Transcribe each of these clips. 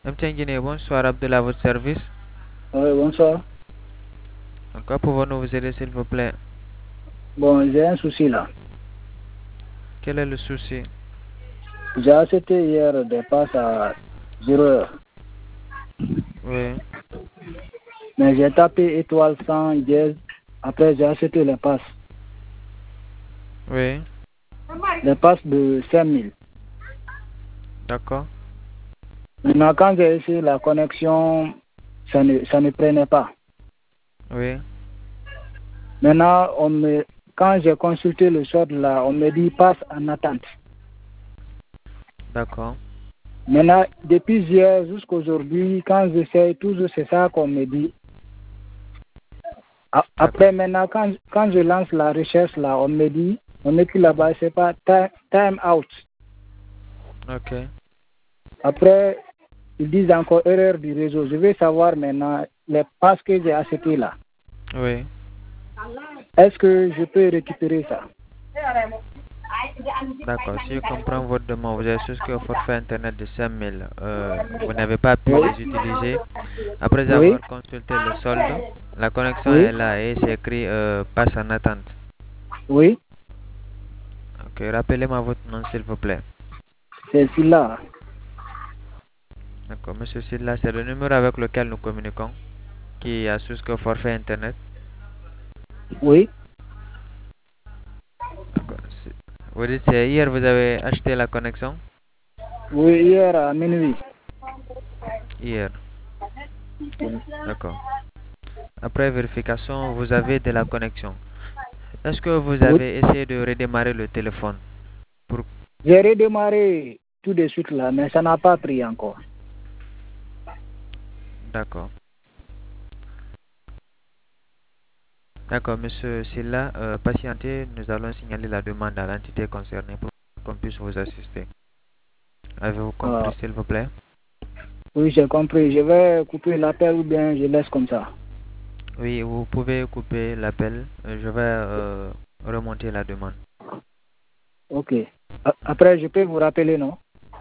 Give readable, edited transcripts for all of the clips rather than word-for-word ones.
MTN Guinée, bonsoir Abdullah, à votre service. Oui, bonsoir. Encore pouvons-nous vous aider s'il vous plaît? Bon, j'ai un souci là. Quel est le souci? J'ai acheté hier des passes à 0 heure. Oui, Mais j'ai tapé étoile 100 dièse. Après, j'ai acheté les passes. oui, Les passes de 5000. d'accord, Maintenant, quand j'ai essayé la connexion, ça ne prenait pas. oui, Maintenant, quand j'ai consulté le solde là, on me dit passe en attente. d'accord, Maintenant, depuis hier jusqu'à aujourd'hui, quand j'essaie, toujours c'est ça qu'on me dit. Après, maintenant, quand je lance la recherche là, on me dit, on écrit là-bas, c'est pas time out. ok. Après, ils disent encore erreur du réseau. Je veux savoir maintenant les passes que j'ai achetées là. Oui, Est-ce que je peux récupérer ça? d'accord. Si je comprends votre demande, vous avez souscrit au forfait internet de 5000. Vous n'avez pas pu les utiliser. Après Oui, avoir consulté le solde, la connexion oui, est là et c'est écrit passe en attente. oui, Ok, rappelez-moi votre nom s'il vous plaît. c'est celui-là. D'accord, monsieur Silla, c'est le numéro avec lequel nous communiquons qui a souscrit au forfait internet. Oui, D'accord. Vous dites c'est hier vous avez acheté la connexion? oui, hier à minuit. Hier, d'accord. Après vérification, vous avez de la connexion. Est-ce que vous Oui. avez essayé de redémarrer le téléphone pour... J'ai redémarré tout de suite là, mais ça n'a pas pris encore. D'accord. D'accord, monsieur Silla, patientez, nous allons signaler la demande à l'entité concernée pour qu'on puisse vous assister. Avez-vous Ah, compris, s'il vous plaît? oui, j'ai compris. Je vais couper l'appel ou bien je laisse comme ça. Oui, vous pouvez couper l'appel. Je vais remonter la demande. Ok. Après, je peux vous rappeler, non?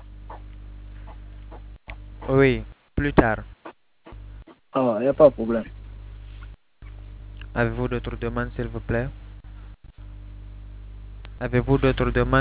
Oui, plus tard. Ah, il n'y a pas de problème. Avez-vous d'autres demandes, s'il vous plaît? Avez-vous d'autres demandes?